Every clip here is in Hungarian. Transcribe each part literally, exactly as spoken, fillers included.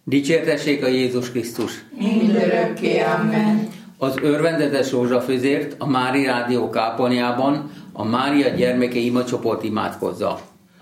Dicsértessék a Jézus Krisztus! Mindörökké, amen. Az örvendetes rózsafőzért a Mári Rádió kápolniában a Mária gyermeke imacsoport imádkozza.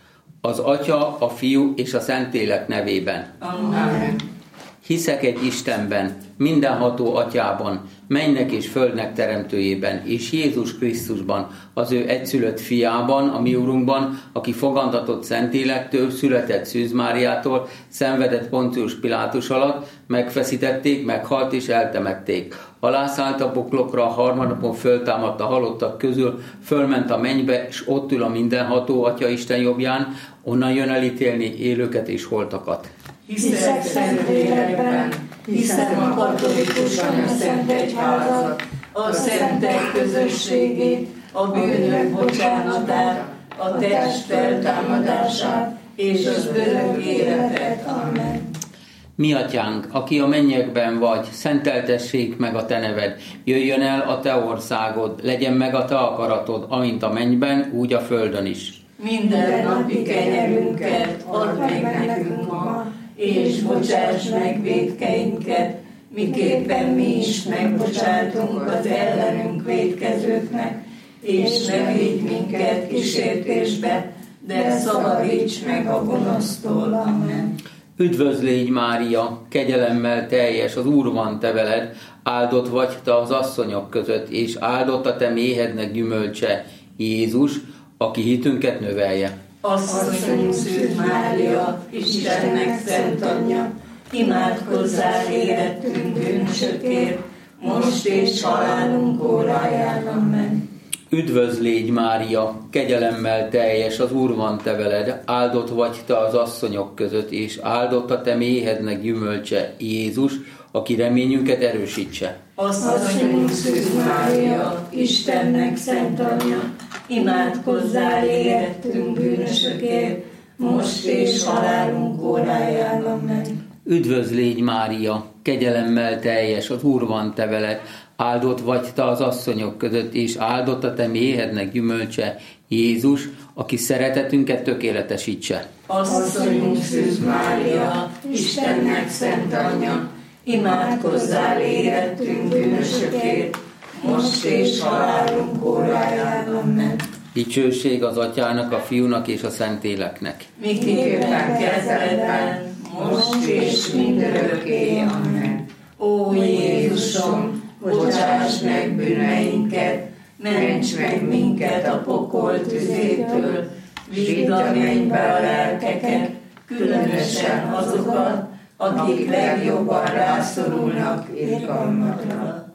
Az Atya, a Fiú és a Szentlélek nevében. Amen. Hiszek egy Istenben, mindenható Atyában, mennek és földnek teremtőjében, és Jézus Krisztusban, az ő egyszülött fiában, a mi Urunkban, aki fogantatott Szentlélektől, született Szűz Máriától, szenvedett Poncius Pilátus alatt, megfeszítették, meghalt és eltemették. Alászállt a poklokra, a harmadnapon föltámadt a halottak közül, fölment a mennybe, és ott ül a mindenható Atya Isten jobbján, onnan jön elítélni élőket és holtakat. Hiszek Szentlélekben, hiszem a katolikus anyaszent egyházat, a szentek közösségét, a bűnök bocsánatát, a test feltámadását és az örök életet. Amen. Mi Atyánk, aki a mennyekben vagy, szenteltessék meg a te neved, jöjjön el a te országod, legyen meg a te akaratod, amint a mennyben, úgy a földön is. Minden napi kenyerünket add meg nekünk ma, és bocsáss meg vétkeinket, miképpen mi is megbocsátunk az ellenünk vétkezőknek, és ne vigy minket kísértésbe, de szabadíts meg a gonosztól. Amen. Üdvözlégy Mária, kegyelemmel teljes, az Úr van te veled, áldott vagy te az asszonyok között, és áldott a te méhednek gyümölcse, Jézus, aki hitünket növelje. Asszonyunk Szűz Mária, Istennek szent anyja, imádkozzál érettünk bűnösökért, most és halálunk óráján. Amen. Üdvözlégy Mária, kegyelemmel teljes, az Úr van te veled, áldott vagy te az asszonyok között, és áldott a te méhednek gyümölcse, Jézus, aki reményünket erősítse. Asszonyunk Szűz Mária, Istennek szent anyja, imádkozzál érettünk bűnösökért, most és halálunk óráján. Amen. Üdvözlégy Mária, kegyelemmel teljes, az Úr van te veled, áldott vagy te az asszonyok között, és áldott a te méhednek gyümölcse, Jézus, aki szeretetünket tökéletesítse. Asszonyunk Szűz Mária, Istennek szent anyja, imádkozzál érettünk bűnösökért, most és halálunk óráján. Amen. Dicsőség az Atyának, a Fiúnak és a Szentléleknek. Miképpen kezdetben, most és mindörökké. Amen. Ó Jézusom, bocsáss meg bűneinket, ments meg minket a pokol tüzétől, vidd a mennybe a lelkeket, különösen azokat, akik legjobban rászorulnak irgalmadra.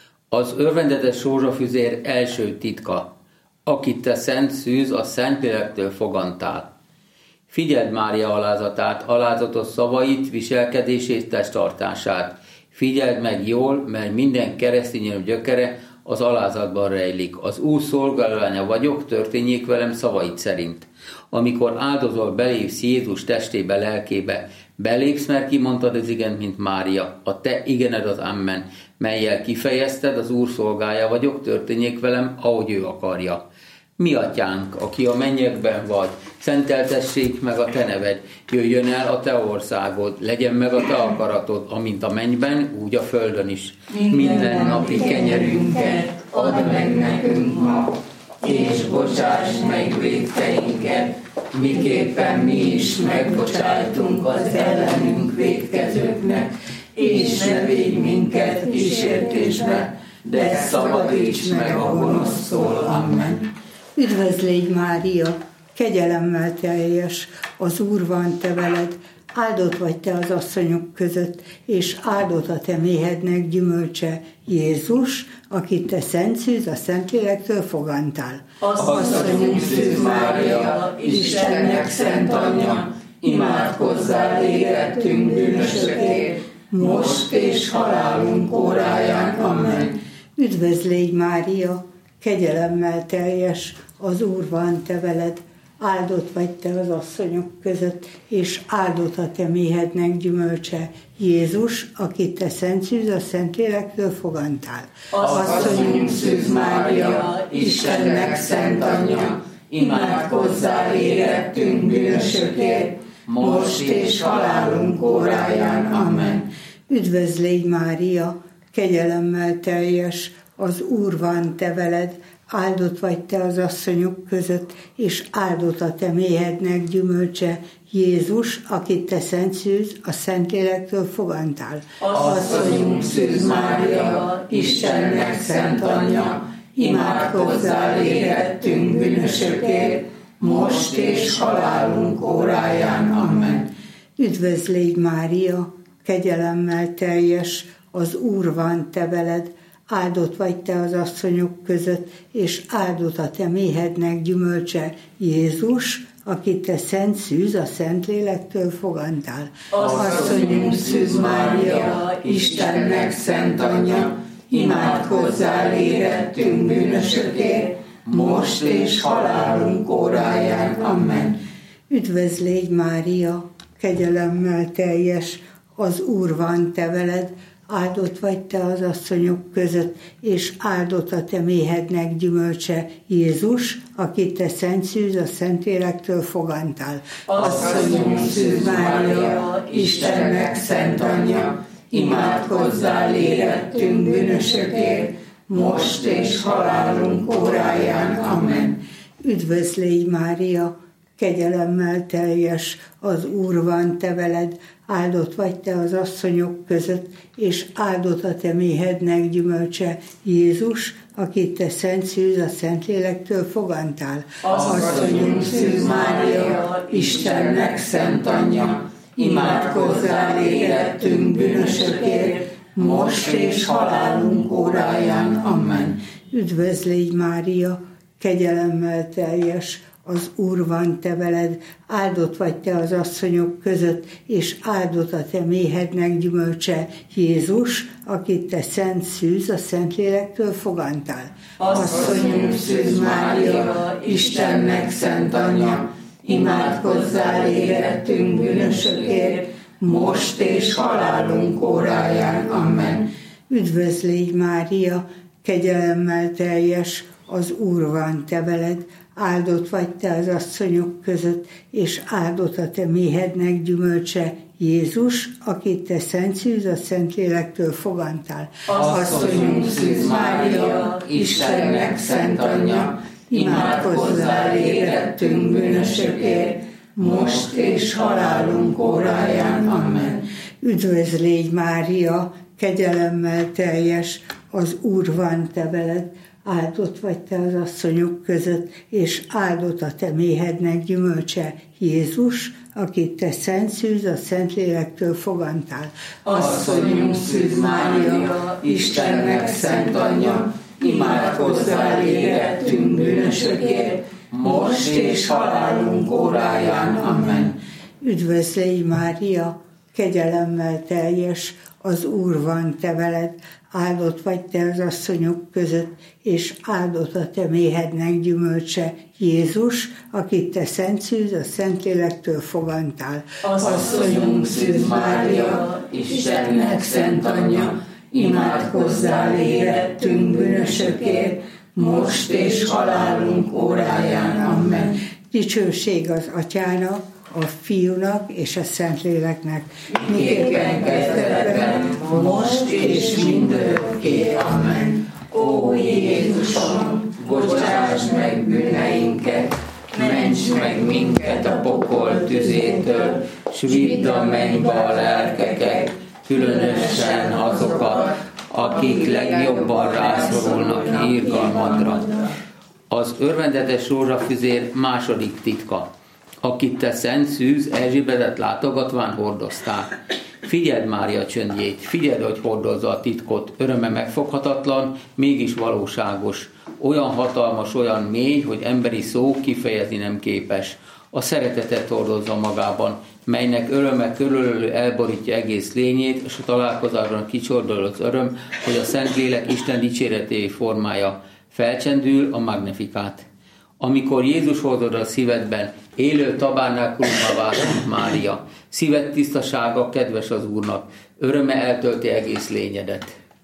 Az örvendetes rózsafüzér első titka, akit te szent Szűz, a Szentlélektől fogantál. Figyeld Mária alázatát, alázatos szavait, viselkedését, testtartását. Figyeld meg jól, mert minden keresztény gyökere az alázatban rejlik. Az Úr szolgálólánya vagyok, történjék velem szavait szerint. Amikor áldozol, belépsz Jézus testébe, lelkébe. Belépsz, mert kimondtad az igent, mint Mária. A te igened az amen, mellyel kifejezted, az Úr szolgája vagyok, történjék velem, ahogy ő akarja. Mi Atyánk, aki a mennyekben vagy, szenteltessék meg a te neved, jöjjön el a te országod, legyen meg a te akaratod, amint a mennyben, úgy a földön is. Minden, Minden napi kenyerünket add meg nekünk ma, és bocsáss meg vétkeinket, miképpen mi is megbocsájtunk az ellenünk vétkezőknek, és ne védj minket kísértésbe, de szabadíts meg a gonosztól. Amen. Üdvözlégy Mária, kegyelemmel teljes, az Úr van te veled, áldott vagy te az asszonyok között, és áldott a te méhednek gyümölcse, Jézus, akit te Szent Szűz, a Szentlélektől fogantál. Asszonyunk Szűz Mária, Istennek szent anyja, imádkozzál érettünk bűnösökért, most és halálunk óráján. Amen. Üdvözlégy Mária, kegyelemmel teljes, az Úr van te veled, áldott vagy te az asszonyok között, és áldott a te méhednek gyümölcse, Jézus, akit te Szent Szűz, a Szentlélektől fogantál. Asszonyunk Szűz Mária, Istennek szent anyja, imádkozzál érettünk bűnösökért, most és halálunk óráján. Amen. Üdvözl légy, Mária, kegyelemmel teljes, az Úr van te veled, áldott vagy te az asszonyok között, és áldott a te méhednek gyümölcse, Jézus, akit te szent szűz, a Szentlélektől fogantál. Asszonyunk Szűz Mária, Istennek szent anyja, imádkozzál érettünk bűnösökért, most és halálunk óráján. Amen. Üdvözl légy, Mária, kegyelemmel teljes, az Úr van te veled, áldott vagy te az asszonyok között, és áldott a te méhednek gyümölcse, Jézus, akit te szent szűz, a Szentlélektől fogantál. Asszonyunk Szűz Mária, Istennek szent anyja, imádkozzál érettünk bűnösökért, most és halálunk óráján. Amen. Üdvözl légy, Mária, kegyelemmel teljes, az Úr van te veled, áldott vagy te az asszonyok között, és áldott a te méhednek gyümölcse, Jézus, akit te szent szűz, a Szentlélektől fogantál. Asszonyunk Szűz Mária, Istennek szent anyja, imádkozzál érettünk bűnösökért, most és halálunk óráján. Amen. Üdvözl légy, Mária, kegyelemmel teljes, az Úr van te veled, áldott vagy te az asszonyok között, és áldott a te méhednek gyümölcse, Jézus, akit te szent szűz, a Szentlélektől fogantál. Asszonyunk Szűz Mária, Istennek szent anyja, imádkozzál érettünk bűnösökért, most és halálunk óráján. Amen. Üdvözl légy, Mária, kegyelemmel teljes, az Úr van te veled, áldott vagy te az asszonyok között, és áldott a te méhednek gyümölcse, Jézus, akit te szent szűz, a Szentlélektől fogantál. Asszonyunk Szűz Mária, Istennek szent anyja, imádkozzál érettünk bűnösökért, most és halálunk óráján. Amen. Üdvözl légy, Mária, kegyelemmel teljes, az Úr van te veled, áldott vagy te az asszonyok között, és áldott a te méhednek gyümölcse, Jézus, akit te szent szűz, a Szentlélektől fogantál. Asszonyunk Szűz Mária, Istennek szent anyja, imádkozzál érettünk bűnösökért, most és halálunk óráján. Amen. Üdvözl légy, Mária, kegyelemmel teljes, az Úr van te veled, áldott vagy te az asszonyok között, és áldott a te méhednek gyümölcse, Jézus, akit te szent szűz, a Szentlélektől fogantál. Asszonyunk Szűz Mária, Istennek szent anyja, imádkozzál érettünk bűnösökért, most és halálunk óráján. Amen. Üdvözl légy, Mária, kegyelemmel teljes, az Úr van te veled, áldott vagy te az asszonyok között, és áldott a te méhednek gyümölcse, Jézus, akit te szent szűz, a Szentlélektől fogantál. Asszonyunk Szűz Mária, Istennek szent anyja, imádkozzál érettünk bűnösökért, most és halálunk óráján. Amen. Dicsőség az Atyának, a Fiúnak és a Szentléleknek. Miképpen kezdetben, most és mindörökké. Amen. Ó Jézusom, bocsáss meg bűneinket, ments meg minket a pokol tüzétől, s vidd a mennybe a lelkeket, különösen azokat, akik legjobban rászorulnak irgalmadra. Az örvendetes rózsafüzér második titka, akit te szent szűz Erzsébetet látogatván hordoztál. Figyeld Mária csöndjét, figyeld, hogy hordozza a titkot, öröme megfoghatatlan, mégis valóságos, olyan hatalmas, olyan mély, hogy emberi szó kifejezni nem képes. A szeretetet hordozza magában, melynek öröme körülölő elborítja egész lényét, és a találkozásban kicsordol az öröm, hogy a Szentlélek Isten dicséreté formája. Felcsendül a Magnifikát. Amikor Jézus hordod a szívedben, élő tabernákulumá vált Mária. Szíved tisztasága kedves az Úrnak, öröme eltölti egész lényedet.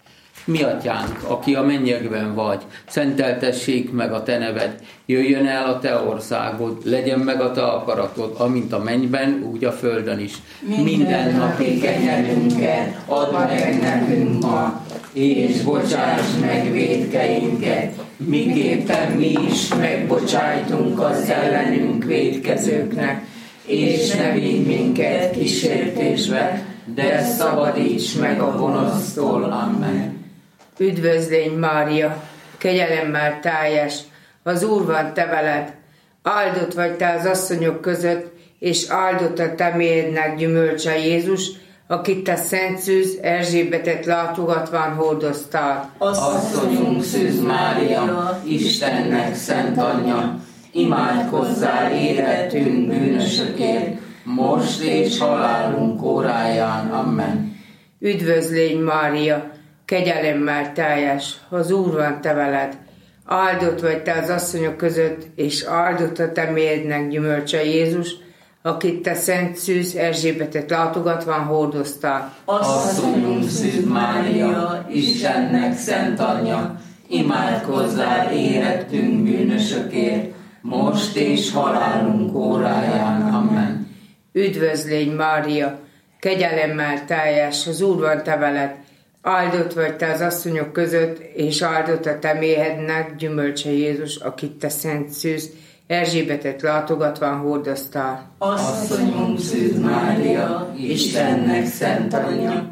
Mi atyánk, aki a mennyekben vagy, szenteltessék meg a te neved, jöjjön el a te országod, legyen meg a te akaratod, amint a mennyben, úgy a földön is. Minden napi kenyerünket add meg nekünk ma, és bocsáss meg vétkeinket, miképpen mi is megbocsájtunk az ellenünk vétkezőknek, és ne vigy minket kísértésbe, de szabadíts meg a gonosztól. Amen. Üdvözlégy Mária, kegyelemmel teljes, az Úr van te veled, áldott vagy te az asszonyok között, és áldott a te méhednek gyümölcse Jézus, akit te Szent Szűz Erzsébetet látogatván hordoztál. Asszonyunk Szűz Mária, Istennek szent anyja, imádkozzál érettünk bűnösökért, most és halálunk óráján. Amen. Üdvözlégy Mária, kegyelemmel teljes, az Úr van te veled, áldott vagy te az asszonyok között, és áldott a te méhednek gyümölcse Jézus, akit te Szent Szűz Erzsébetet látogatván hordoztál. Asszonyunk Szűz Mária, Istennek szent anyja, imádkozzál érettünk bűnösökért, most és halálunk óráján. Amen. Üdvözlégy Mária, kegyelemmel teljes, az Úr van te veled, áldott vagy te az asszonyok között, és áldott a te méhednek gyümölcse Jézus, akit te Szent Szűz Erzsébetet látogatván hordoztál. Asszonyunk Szűz Mária, Istennek szent anyja,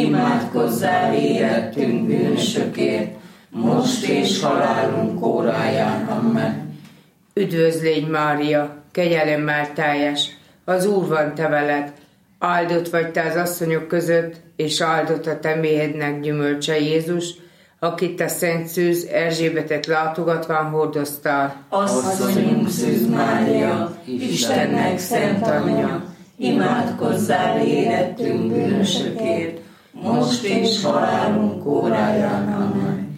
imádkozzál érettünk bűnösökért, most és halálunk óráján. Amen. Üdvözlégy Mária, kegyelemmel teljes, az Úr van te veled, áldott vagy te az asszonyok között, és áldott a te méhednek gyümölcse Jézus, akit te Szent Szűz Erzsébetet látogatván hordoztál. Asszonyunk Szűz Mária, Istennek szent anyja, imádkozzál érettünk bűnösökért, most és halálunk óráján. Amen.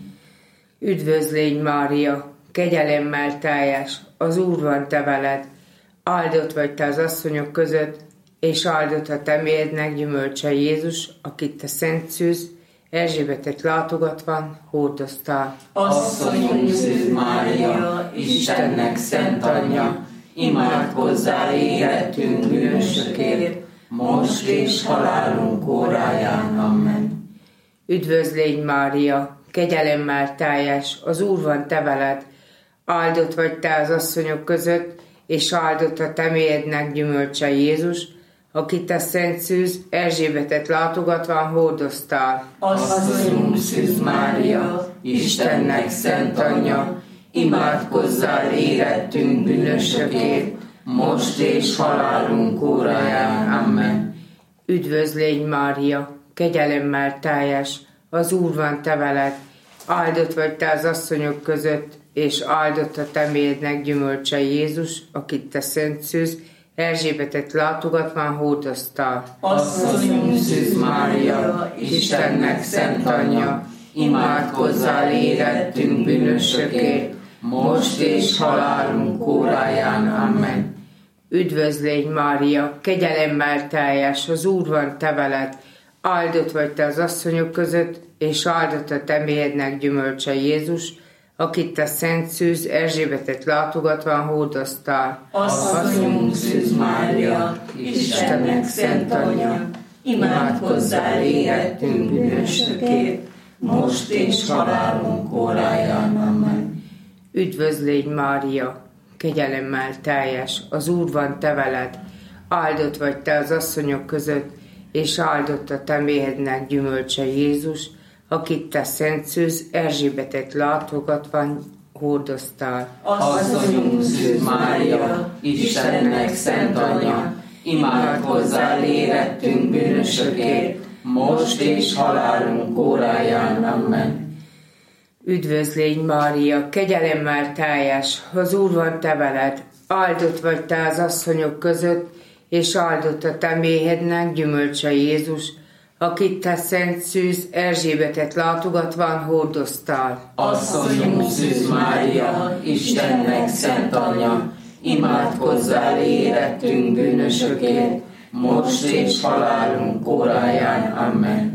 Üdvözlégy Mária, kegyelemmel teljes, az Úr van te veled, áldott vagy te az asszonyok között, és áldott a te méhednek gyümölcse Jézus, akit te Szent Szűz Erzsébetet látogatván hordoztál. Asszonyunk Szűz Mária, Istennek szent anyja, imádkozzál érettünk bűnösökért, most és halálunk óráján. Amen. Üdvözlégy Mária, kegyelemmel teljes, az Úr van te veled, áldott vagy te az asszonyok között, és áldott a te méhednek gyümölcse Jézus, akit te Szent Szűz Erzsébetet látogatván hordoztál. Asszonyunk Szűz Mária, Istennek szent anyja, imádkozzál érettünk bűnösökért, most és halálunk óráján. Amen. Üdvözlégy Mária, kegyelemmel teljes, az Úr van te veled, áldott vagy te az asszonyok között, és áldott a te méhednek gyümölcse Jézus, akit te Szent Szűz Erzsébetet látogatván hordoztál. Asszonyunk Szűz Mária, Istennek szent anyja, imádkozzál érettünk bűnösökért, most és halálunk óráján. Amen. Üdvözlégy Mária, kegyelemmel teljes, az Úr van te veled, áldott vagy te az asszonyok között, és áldott a te méhednek gyümölcse Jézus, akit te Szent Szűz Erzsébetet látogatván hordoztál. Asszonyunk Szűz Mária, Istennek szent anyja, imádkozzál érettünk bűnösökért, most és halálunk óráján. Amen. Üdvözlégy Mária, kegyelemmel teljes, az Úr van te veled, áldott vagy te az asszonyok között, és áldott a te méhednek gyümölcse Jézus, akit te Szent Szűz Erzsébetet látogatván hordoztál. Asszonyunk Szűz Mária, Istennek szent anyja, imádkozzál érettünk bűnösökért, most és halálunk óráján. Amen. Üdvözlégy Mária, kegyelemmel teljes, az Úr van te veled, áldott vagy te az asszonyok között, és áldott a te méhednek gyümölcse Jézus, akit te Szent Szűz Erzsébetet látogatván hordoztál. Asszonyunk Szűz Mária, Istennek szent anyja, imádkozzál érettünk bűnösökért, most és halálunk óráján. Amen.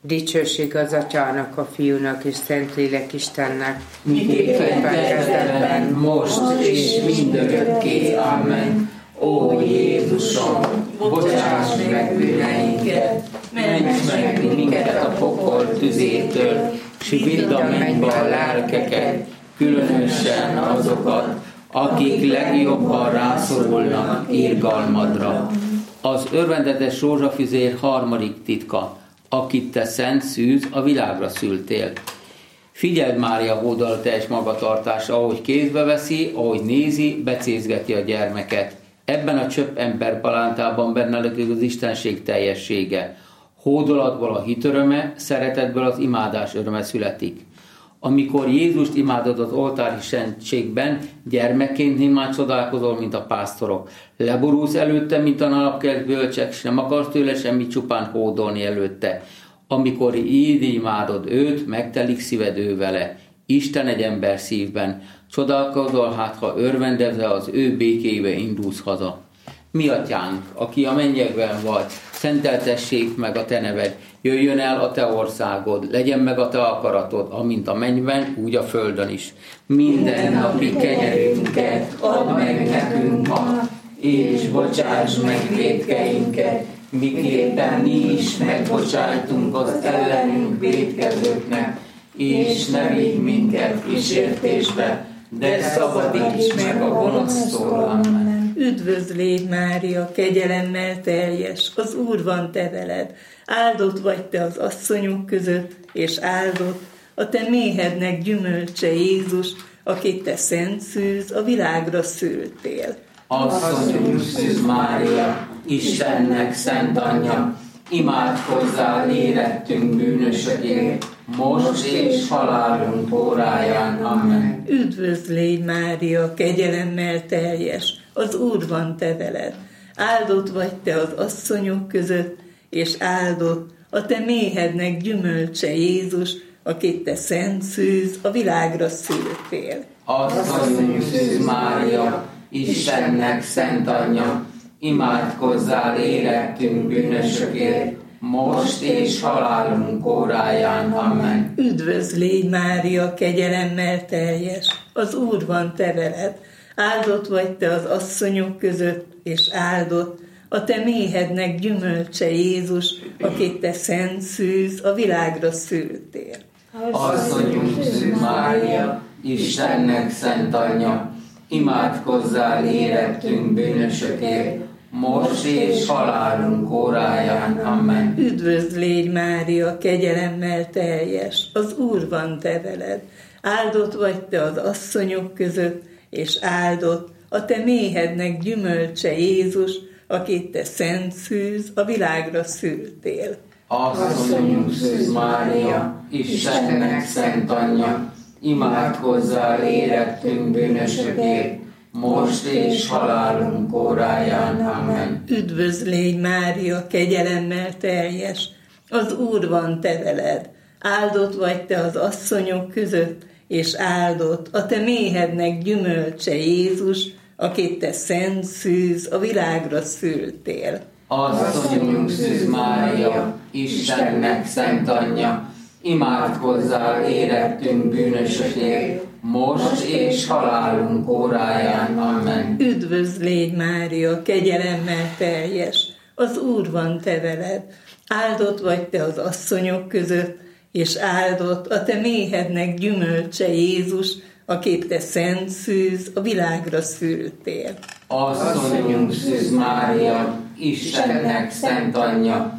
Dicsőség az Atyának, a Fiúnak és Szentlélek Istennek, miképpen kezdetben, most és mindörökké. Amen. Ó Jézusom, bocsáss meg bűneinket, ments meg minket a pokol tüzétől, s vidd a mennybe a lelkeket, különösen azokat, akik legjobban rászorulnak irgalmadra. Az örvendetes rózsafüzér harmadik titka, akit te szent szűz, a világra szültél. Figyeld Mária hódolateljes magatartása, ahogy kézbe veszi, ahogy nézi, becézgeti a gyermeket. Ebben a csöpp ember palántában benne lakik az Istenség teljessége. Hódolatból a hit öröme, szeretetből az imádás öröme születik. Amikor Jézust imádod az oltári szentségben, gyermekként nem már csodálkozol, mint a pásztorok. Leborulsz előtte, mint a napkelt bölcsek, és nem akarsz tőle semmit, csupán hódolni előtte. Amikor így imádod őt, megtelik szíved ő vele. Isten egy ember szívben. Csodálkozol, hát ha örvendezve az ő békébe indulsz haza. Mi atyánk, aki a mennyekben vagy, szenteltessék meg a te neved, jöjjön el a te országod, legyen meg a te akaratod, amint a mennyben, úgy a földön is. Minden napi kenyerünket add meg nekünk ma, és bocsáss meg vétkeinket, miképpen mi is megbocsájtunk az ellenünk vétkezőknek, és ne vigy minket kísértésbe, de szabadíts meg a gonosztól. Amen. Üdvözl légy, Mária, kegyelemmel teljes, az Úr van te veled. Áldott vagy te az asszonyok között, és áldott a te méhednek gyümölcse Jézus, akit te szent szűz, a világra szültél. Asszonyunk szűz Mária, Istennek szent anyja, imádkozzál érettünk bűnösökért, most és halálunk óráján. Amen. Üdvözl légy, Mária, kegyelemmel teljes, az Úr van te veled. Áldott vagy te az asszonyok között, és áldott a te méhednek gyümölcse Jézus, akit te szent szűz, a világra szültél. Asszonyunk szűz Mária, Istennek szent anyja, imádkozzál érettünk bűnösökért, most és halálunk óráján. Amen. Üdvözl légy, Mária, kegyelemmel teljes, az Úr van te veled. Áldott vagy te az asszonyok között, és áldott a te méhednek gyümölcse Jézus, akit te szent szűz, a világra szültél. Asszonyunk szűz Mária, Istennek szent anyja, imádkozzál érettünk bűnösökért, most és halálunk óráján. Amen. Üdvözl légy, Mária, kegyelemmel teljes, az Úr van te veled. Áldott vagy te az asszonyok között, és áldott a te méhednek gyümölcse Jézus, akit te szent szűz, a világra szültél. Asszonyunk szűz Mária, Istennek szent anyja, imádkozzál érettünk bűnösökért, most és halálunk óráján. Amen. Üdvözl légy, Mária, kegyelemmel teljes, az Úr van te veled. Áldott vagy te az asszonyok között, és áldott a te méhednek gyümölcse Jézus, akit te szent szűz, a világra szültél. Asszonyunk szűz Mária, Istennek szent anyja, imádkozzál érettünk bűnösökért, most és halálunk óráján. Amen. Üdvözl légy, Mária, kegyelemmel teljes, az Úr van te veled. Áldott vagy te az asszonyok között, és áldott a te méhednek gyümölcse Jézus, akit te szent szűz, a világra szültél. Asszonyunk szűz Mária, Istennek szent anyja,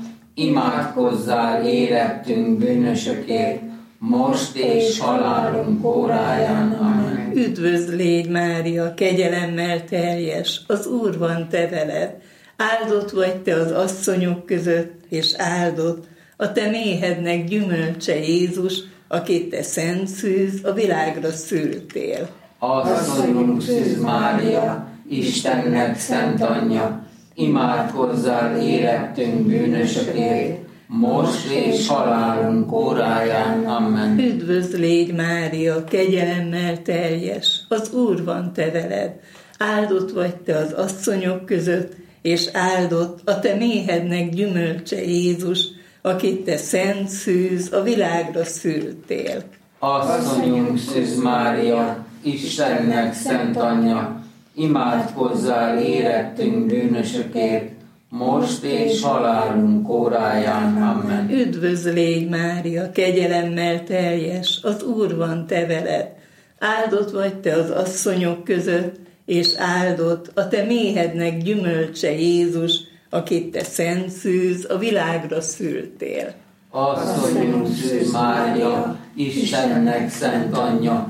imádkozzál érettünk bűnösökért, most és halálunk óráján. Amen. Üdvözl légy, Mária, kegyelemmel teljes, az Úr van te veled. Áldott vagy te az asszonyok között, és áldott a te méhednek gyümölcse Jézus, akit te szent szűz, a világra szültél. Asszonyunk szűz Mária, Istennek szent anyja, imádkozzál érettünk bűnösökért, most és halálunk óráján. Amen. Üdvözl légy, Mária, kegyelemmel teljes, az Úr van te veled. Áldott vagy te az asszonyok között, és áldott a te méhednek gyümölcse Jézus, akit te szent szűz, a világra szültél. Asszonyunk Szűz Mária, Istennek szent anyja, imádkozzál érettünk bűnösökért, most és halálunk óráján. Amen. Üdvözl légy, Mária, kegyelemmel teljes, az Úr van te veled. Áldott vagy te az asszonyok között, és áldott a te méhednek gyümölcse Jézus, akit te szent szűz, a világra szültél. Asszonyunk Szűz Mária, Istennek szent anyja,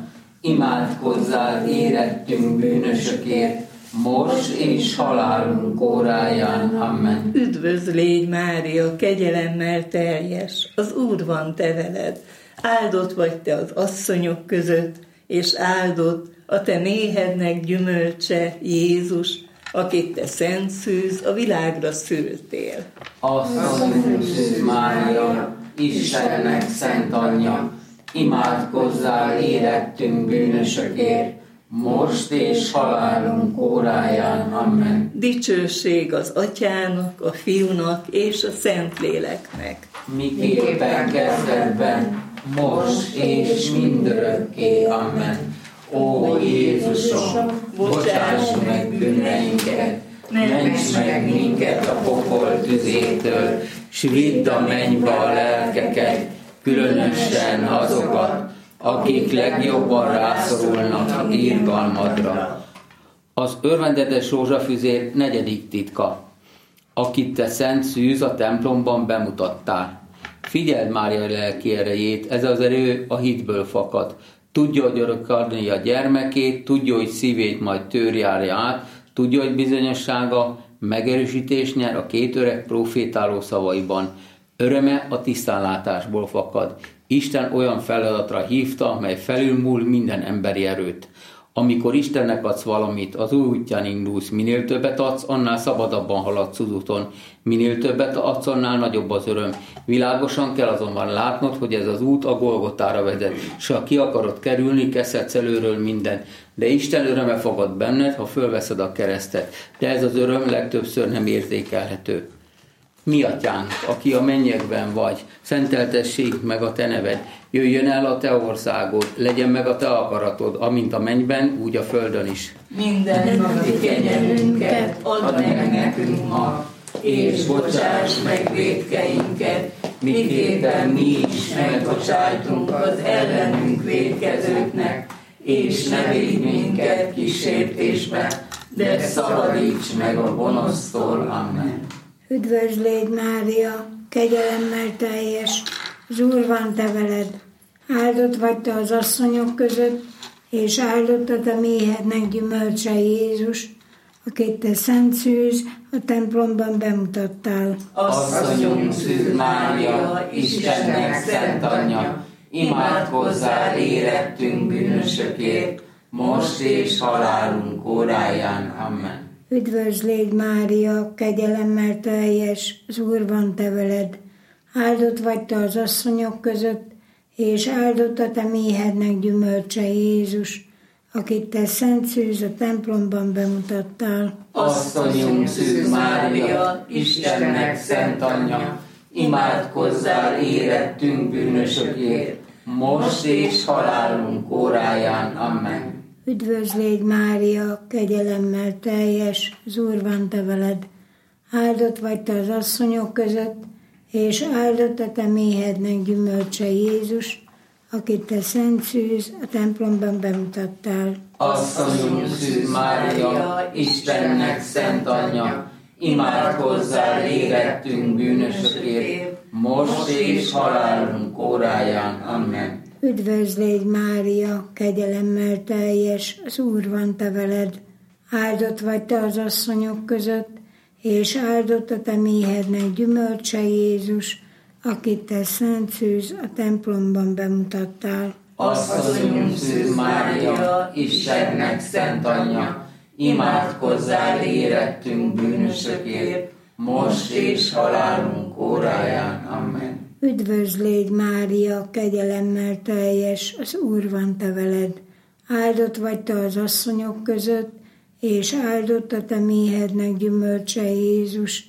imádkozzál érettünk bűnösökért, most és halálunk óráján. Amen. Üdvözl légy, Mária, kegyelemmel teljes, az Úr van te veled. Áldott vagy te az asszonyok között, és áldott a te méhednek gyümölcse Jézus, akit te szent szűz, a világra szültél. Asszonyunk Szűz Mária, Istennek szent anyja, imádkozzál érettünk bűnösökért, most és halálunk óráján. Amen. Dicsőség az Atyának, a Fiúnak és a Szentléleknek. Miképpen kezdetben, most és mindörökké. Amen. Ó Jézusom, bocsáss meg bűneinket, ments meg minket a pokol tüzétől, s vidd a mennybe a lelkeket, különösen azokat, akik legjobban rászorulnak irgalmadra. Az örvendetes rózsafüzér negyedik titka, akit te szent szűz a templomban bemutattál. Figyeld Mária lelki erejét, ez az erő a hitből fakad. Tudja, hogy örökadni a gyermekét, tudja, hogy szívét majd tőr járja át, tudja, hogy bizonyossága megerősítés nyer a két öreg profétáló szavaiban. Öröme a tisztánlátásból fakad. Isten olyan feladatra hívta, mely felülmúl minden emberi erőt. Amikor Istennek adsz valamit, az új útján indulsz, minél többet adsz, annál szabadabban haladsz az úton. Minél többet adsz, annál nagyobb az öröm. Világosan kell azonban látnod, hogy ez az út a Golgotára vezet, s ha ki akarod kerülni, kezdhetsz előről mindent. De Isten öröme fogad benned, ha fölveszed a keresztet. De ez az öröm legtöbbször nem érzékelhető. Mi atyánk, aki a mennyekben vagy, szenteltessék meg a te neved, jöjjön el a te országod, legyen meg a te akaratod, amint a mennyben, úgy a földön is. Minden napi kenyerünket add meg nekünk ma, és bocsáss meg vétkeinket, miképpen mi is megbocsájtunk az ellenünk vétkezőknek, és ne védj minket kísértésbe, de szabadíts meg a gonosztól. Amen. Üdvözl légy, Mária, kegyelemmel teljes, az Úr van te veled. Áldott vagy te az asszonyok között, és áldott a te méhednek gyümölcse Jézus, akit te szent szűz a templomban bemutattál. Asszonyunk Szűz Mária, Istennek szent anyja, imádkozzál érettünk bűnösökért, most és halálunk óráján. Amen. Üdvözl légy, Mária, kegyelemmel teljes, az Úr van te veled. Áldott vagy te az asszonyok között, és áldott a te méhednek gyümölcse Jézus, akit te szent szűz a templomban bemutattál. Asszonyunk Szűz Mária, Istennek szent anyja, imádkozzál érettünk bűnösökért, most és halálunk óráján. Amen. Üdvözl légy, Mária, kegyelemmel teljes, az Úr van te veled. Áldott vagy te az asszonyok között, és áldott a te méhednek gyümölcse Jézus, akit te szent szűz a templomban bemutattál. Asszonyunk Szűz Mária, Istennek szent anyja, imádkozzál érettünk bűnösökért, most és halálunk óráján. Amen. Üdvözl légy, Mária, kegyelemmel teljes, az Úr van te veled. Áldott vagy te az asszonyok között, és áldott a te méhednek gyümölcse Jézus, akit te szent szűz a templomban bemutattál. Asszonyunk Szűz Mária, Istennek szent anyja, imádkozzál érettünk bűnösökért, most és halálunk óráján. Amen. Üdvözl légy, Mária, kegyelemmel teljes, az Úr van te veled. Áldott vagy te az asszonyok között, és áldott a te méhednek gyümölcse Jézus,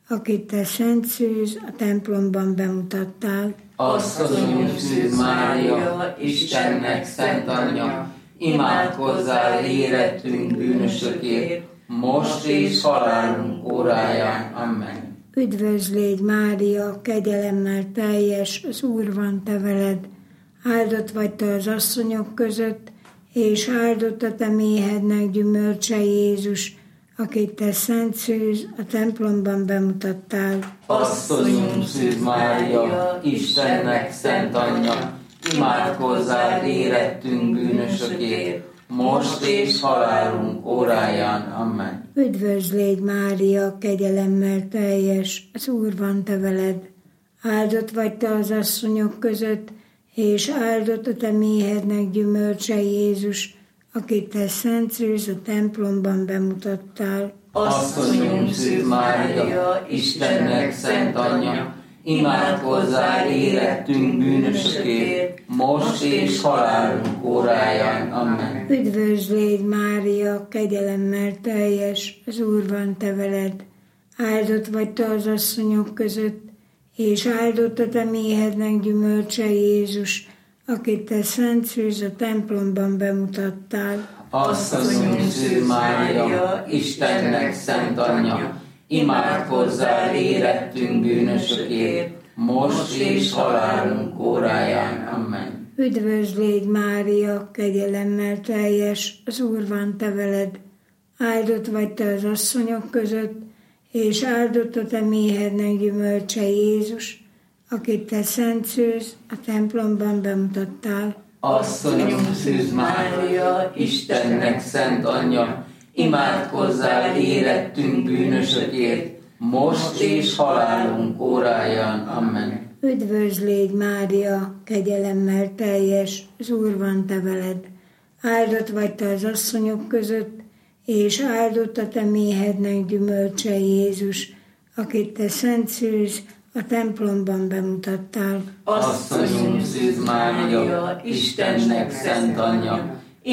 akit te szent szűz a templomban bemutattál. Asszonyunk Szűz Mária, Istennek szent anyja, imádkozzál érettünk bűnösökért, most és halálunk óráján. Amen. Üdvözl légy Mária, kegyelemmel teljes, az Úr van te veled. Áldott vagy te az asszonyok között, és áldott a te méhednek gyümölcse Jézus, akit te szent szűz a templomban bemutattál. Asszonyunk Szűz Mária, Istennek szent anyja, imádkozzál érettünk bűnösökért, most és halálunk óráján. Amen. Üdvözl légy Mária, kegyelemmel teljes, az Úr van te veled. Áldott vagy te az asszonyok között, és áldott a te méhednek gyümölcse Jézus, akit te szent szűz a templomban bemutattál. Asszonyunk Szűz Mária, Istennek szent anyja, imádkozzál érettünk bűnösökért, most és halálunk óráján. Amen. Üdvözl légy Mária, kegyelemmel teljes, az Úr van te veled. Áldott vagy te az asszonyok között, és áldott a te méhednek gyümölcse Jézus, akit te szent szűz a templomban bemutattál. Asszonyunk Szűz Mária, Istennek szent anyja, imádkozzál érettünk bűnösökért, most és halálunk óráján. Amen. Üdvözl légy Mária, kegyelemmel teljes, az Úr van te veled. Áldott vagy te az asszonyok között, és áldott a te méhednek gyümölcse Jézus, akit te szent szűz a templomban bemutattál. Asszonyunk Szűz Mária, Istennek szent anyja, imádkozzál érettünk bűnösökért, most és halálunk óráján. Amen. Üdvözl légy Mária, kegyelemmel teljes, az Úr van te veled. Áldott vagy te az asszonyok között, és áldott a te méhednek gyümölcse Jézus, akit te szent szűz a templomban bemutattál. Asszonyunk Szűz Mária, Istennek szent anyja,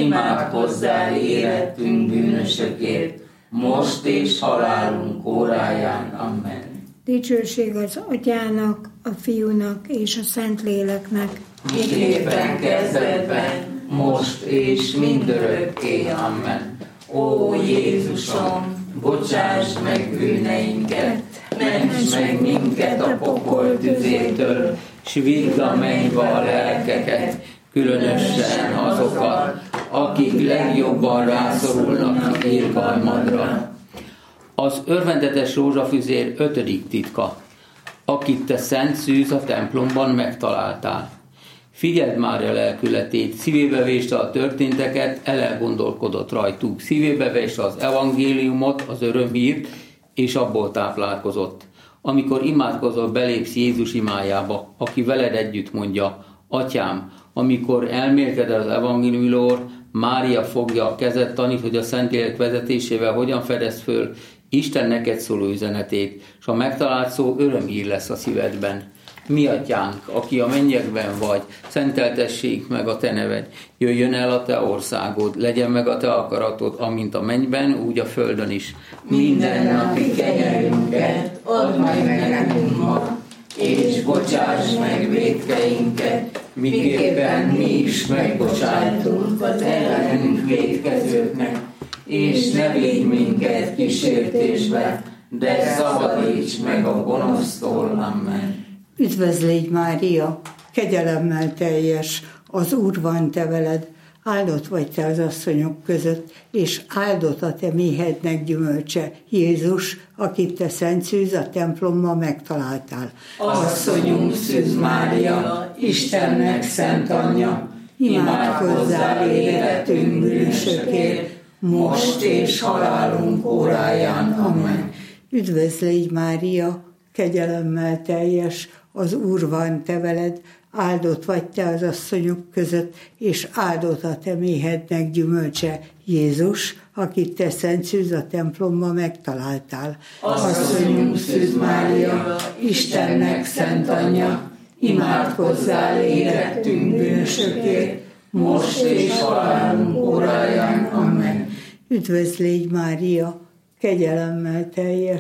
imádkozzál érettünk bűnösökért, most és halálunk óráján. Amen. Dicsőség az Atyának, a Fiúnak és a Szentléleknek, miképpen kezdetben, most és mindörökké. Amen. Ó Jézusom, bocsáss meg bűneinket, ments meg minket a pokol tüzétől, s vidd a mennybe a lelkeket, különösen azokat, akik legjobban rászorulnak irgalmadra. Az örvendetes rózsafüzér ötödik titka, akit te szent szűz a templomban megtaláltál. Figyeld Mária lelkületét, szívébe véste a történteket, elgondolkodott rajtuk, szívébe véste az evangéliumot, az örömhírt, és abból táplálkozott. Amikor imádkozol, belépsz Jézus imájába, aki veled együtt mondja: Atyám, amikor elmélkedel az evangéliumról, Mária fogja a kezed, tanít, hogy a Szentlélek vezetésével hogyan fedez föl Isten neked szóló üzenetét, és a megtalált szó örömhír lesz a szívedben. Mi atyánk, aki a mennyekben vagy, szenteltessék meg a te neved, jöjjön el a te országod, legyen meg a te akaratod, amint a mennyben, úgy a földön is. Minden napi kenyerünket add meg nekünk ma, és bocsáss meg vétkeinket, miképpen mi is megbocsájtunk az ellenünk vétkezőknek, és ne védj minket kísértésbe, de szabadíts meg a gonosztól. Amen. Üdvözl légy Mária, kegyelemmel teljes, az Úr van te veled, áldott vagy te az asszonyok között, és áldott a te méhednek gyümölcse, Jézus, akit te szent szűz a templomban megtaláltál. Asszonyunk Szűz Mária, Istennek szent anyja, imádkozzál érettünk bűnösökért, most és halálunk óráján. Amen. Üdvözl légy Mária, kegyelemmel teljes, az Úr van te veled, áldott vagy te az asszonyok között, és áldott a te méhednek gyümölcse, Jézus, akit te szent szűz a templomban megtaláltál. Asszonyunk Szűz Mária, Istennek szent anyja, imádkozzál érettünk bűnösökért, most és halálunk óráján. Amen. Üdvözl légy Mária, kegyelemmel teljes,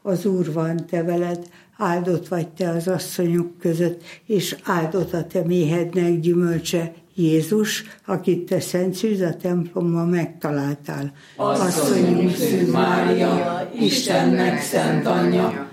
az Úr van te veled, áldott vagy te az asszonyok között, és áldott a te méhednek gyümölcse, Jézus, akit te szent szűz a templomban megtaláltál. Asszonyunk Szűz Mária, Istennek szent anyja,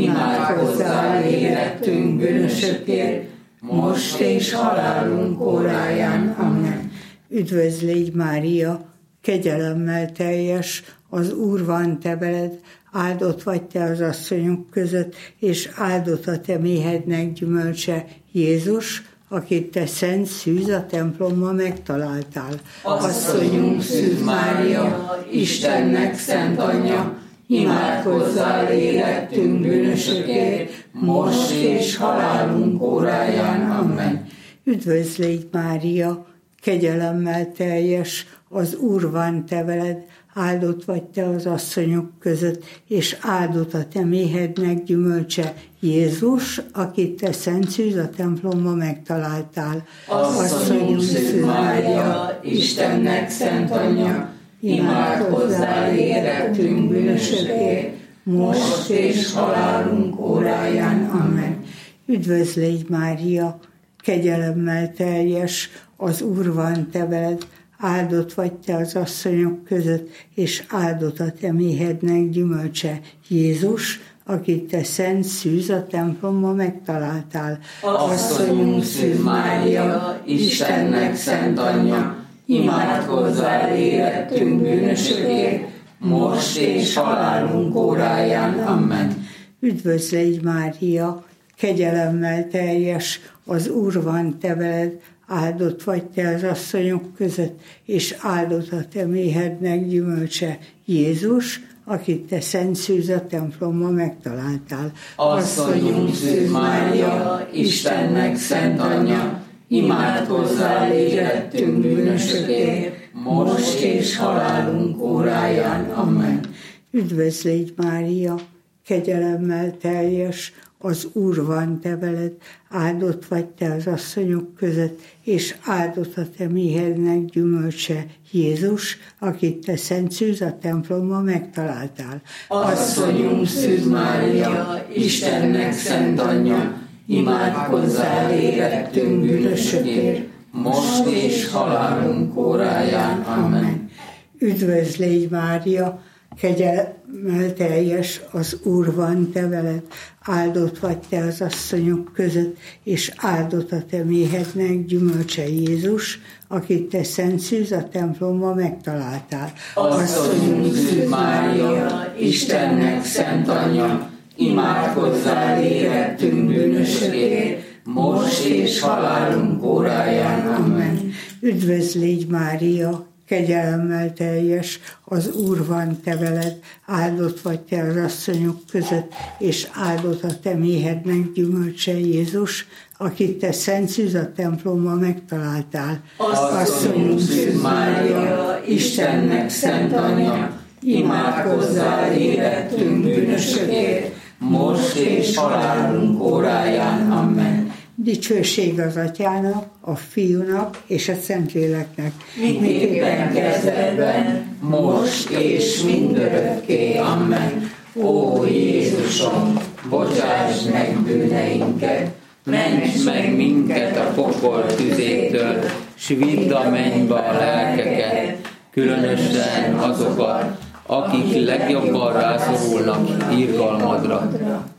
imádkozzál érettünk bűnösökért, most és halálunk óráján. Amen. Üdvözl légy, Mária, kegyelemmel teljes, az Úr van te veled, áldott vagy te az asszonyok között, és áldott a te méhednek gyümölcse, Jézus, akit te szent szűz a templomban megtaláltál. Asszonyunk Szűz Mária, Istennek szent anyja, imádkozzál érettünk bűnösökért, most és halálunk óráján. Amen. Üdvözl légy, Mária, kegyelemmel teljes, az Úr van te veled, áldott vagy te az asszonyok között, és áldott a te méhednek gyümölcse, Jézus, akit te szent szűz a templomban megtaláltál. Asszonyunk Szűz Mária, Istennek szent anyja, imádkozzál érettünk bűnösökért, most és halálunk óráján. Amen. Üdvözl légy, Mária, kegyelemmel teljes, az Úr van te veled, áldott vagy te az asszonyok között, és áldott a te méhednek gyümölcse, Jézus, akit te szent szűz a templomban megtaláltál. Asszonyunk Szűz Mária, Istennek szent anyja, imádkozzál érettünk bűnösökért, most és halálunk óráján. Amen. Üdvözl légy, Mária, kegyelemmel teljes, az Úr van te veled, áldott vagy te az asszonyok között, és áldott a te méhednek gyümölcse, Jézus, akit te szent szűz a templomban megtaláltál. Asszonyunk Szűz Mária, Istennek szent anyja, imádkozzál érettünk bűnösökért, most és halálunk óráján. Amen. Üdvözl légy, Mária, kegyelemmel teljes, az Úr van te veled, áldott vagy te az asszonyok között, és áldott a te méhednek gyümölcse, Jézus, akit te szent szűz a templomban megtaláltál. Asszonyunk Szűz Mária, Istennek szent anyja, imádkozzál érettünk bűnösökért, most és halálunk óráján. Amen. Üdvözl légy, Mária, kegyelemmel teljes, az Úr van te veled, áldott vagy te az asszonyok között, és áldott a te méhednek gyümölcse, Jézus, akit te szent szűz a templomban megtaláltál. Asszonyunk Szűz Mária, Istennek szent anyja, imádkozzál érettünk bűnösökért, most és halálunk óráján. Amen. Üdvözl légy, Mária, kegyelemmel teljes, az Úr van te veled, áldott vagy te az asszonyok között, és áldott a te méhednek gyümölcse, Jézus, akit te szent szűz a templomban megtaláltál. Asszonyunk Szűz Mária, Istennek szent anyja, imádkozzál érettünk bűnösökért, most és halálunk óráján. Amen. Dicsőség az Atyának, a Fiúnak és a Szentléleknek. Miképpen kezdetben, most és mindörökké. Amen. Ó Jézusom, bocsáss meg bűneinket, ments meg minket a pokol tüzétől, s vidd a mennybe a lelkeket, különösen azokat, akik legjobban rászorulnak irgalmadra.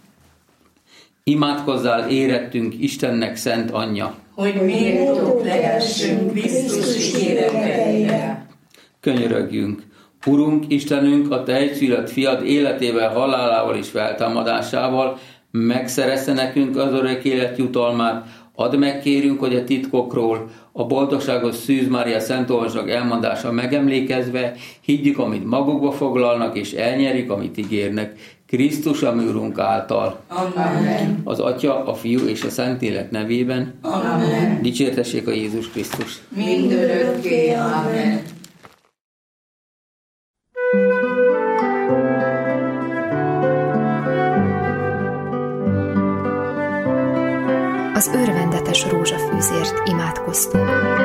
Imádkozzál érettünk Istennek szent anyja, hogy méltók lehessünk Krisztus ígéreteire. Könyörögjünk! Urunk, Istenünk, a te egyszülött fiad életével, halálával és feltámadásával megszerezte nekünk az örök élet jutalmát. Add meg, kérünk, hogy a titkokról, a boldogságos Szűz Mária Szent Olvasnak elmondása megemlékezve, higgyük, amit magukba foglalnak, és elnyerik, amit ígérnek. Krisztus, a mi Urunk által. Amen. Az Atya, a Fiú és a Szentlélek nevében. Amen. Dicsértessék a Jézus Krisztus. Mindörökké. Amen. Az örvendetes rózsafűzért imádkoztunk.